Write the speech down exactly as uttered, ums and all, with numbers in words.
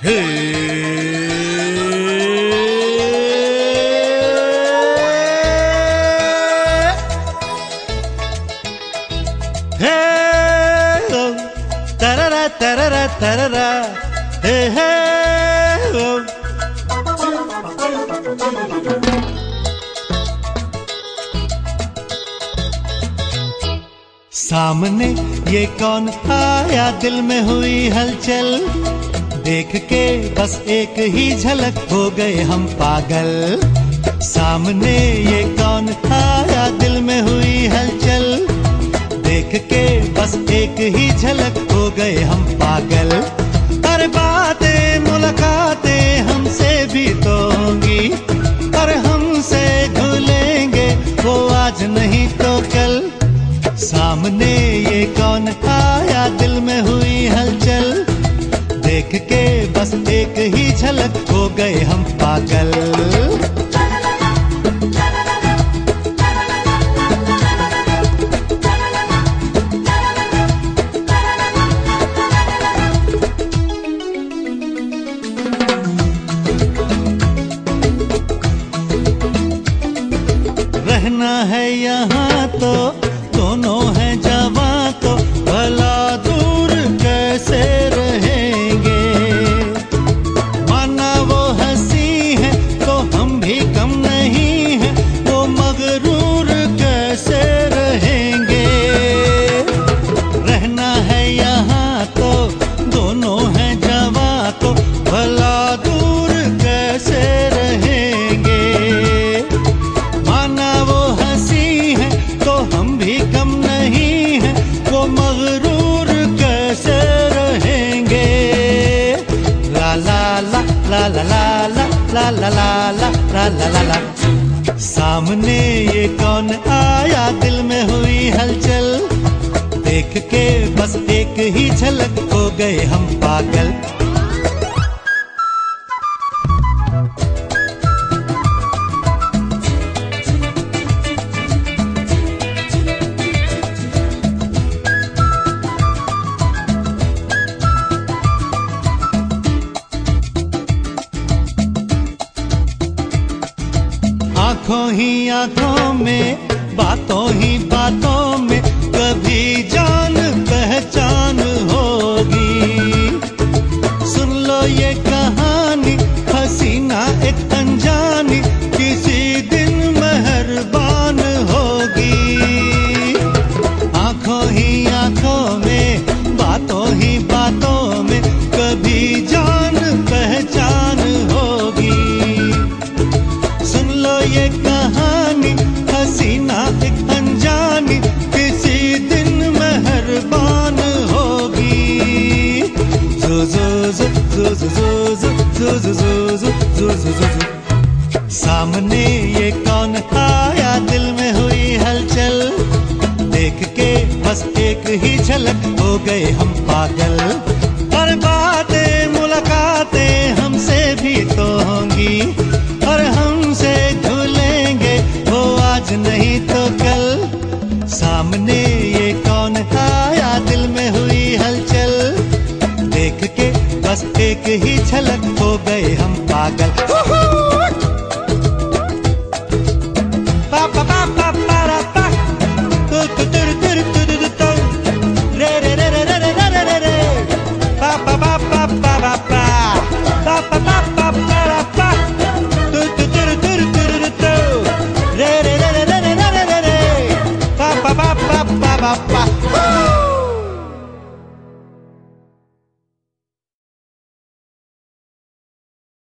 हे हे तररा तररा तररा हे हे सामने ये कौन आया, दिल में हुई हलचल, देख के बस एक ही झलक हो गए हम पागल। सामने ये कौन आया, दिल में हुई हलचल, देख के बस एक ही झलक हो गए हम पागल। अरे बातें मुलाकातें हमसे भी तो होंगी, और हमसे भूलेंगे वो आज नहीं तो कल। सामने ये कौन आया, दिल में हुई हलचल, देख के बस एक ही झलक हो गए हम पागल। रहना है यहाँ तो दोनों हैं जवां, तो भला दूर कैसे रहेंगे। माना वो हंसी है तो हम भी कम नहीं हैं, वो मगरूर कैसे रहेंगे। रहना है यहाँ तो दोनों हैं जवां, तो भला दूर कैसे रहेंगे। माना वो हंसी है तो हम भी कम नहीं है, वो मगरूर कैसे रहेंगे। ला ला ला ला ला ला ला ला ला ला ला ला ला ला। सामने ये कौन आया, दिल में हुई हलचल, देख के बस एक ही झलक हो गए हम पागल। आंखों ही आंखों में, बातों ही बातों में, कभी जान पहचान होगी। सुन लो ये कहानी हसीना एक अनजानी, किसी दिन मेहरबान होगी। आंखों ही आंखों में, बातों ही बातों में, कभी जान पहचान होगी। सुन लो ये कहानी हसीना एक अनजानी, किसी दिन मेहरबान होगी। जो जो जो जो जो जो जो जो जो जो जो जो। सामने ये कौन आया, दिल में हुई हलचल, देख के बस एक ही झलक हो गए हम पागल। और बातें मुलाकातें हमसे भी तो होंगी, और हमसे भूलेंगे वो आज नहीं तो कल। सामने ये कौन आया, दिल में हुई हलचल, देख के बस एक ही झलक हो गए हम पागल।